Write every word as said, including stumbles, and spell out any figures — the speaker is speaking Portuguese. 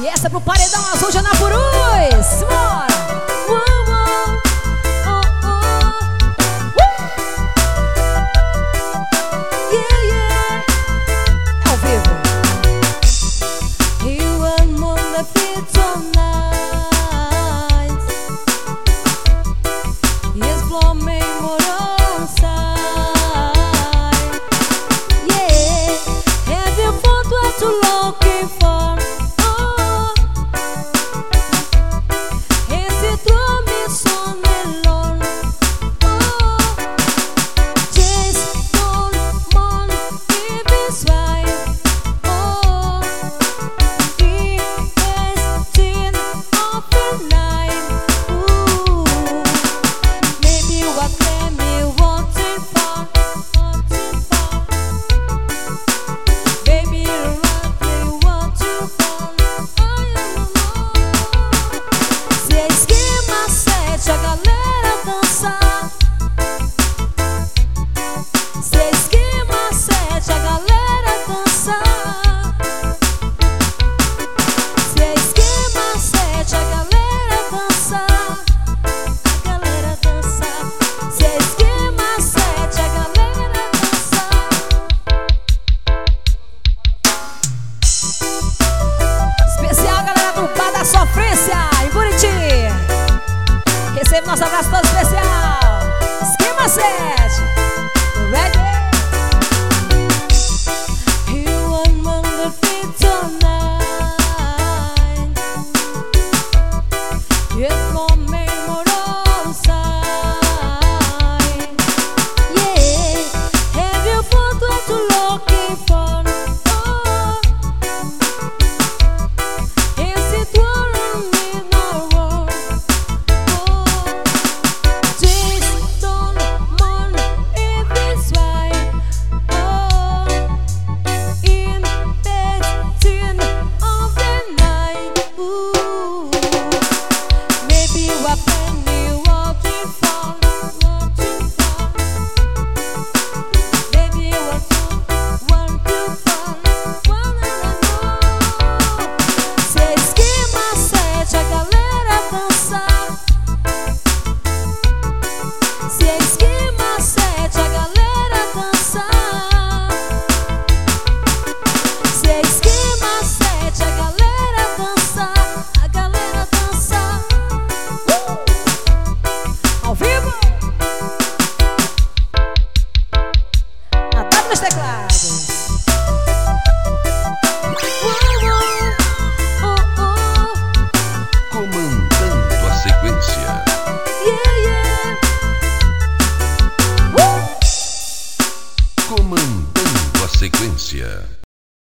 E essa é pro Paredão Azul de Anapurus. Bora! Uh, uh, uh, uh. Uh. Yeah, yeah. Ao vivo. You and Monday fit tonight. Yes, blow me more outside. Yeah. Have you found what you're looking for? Sofrência em Buriti. Recebe nosso abraço todo especial. Esquema sete. Ready? You and Monday fit tonight. Yes, for me more outside. Yeah. Have you found what you're looking for? Nos teclados. Comandando a sequência. Yeah, yeah. Uh. Comandando a sequência.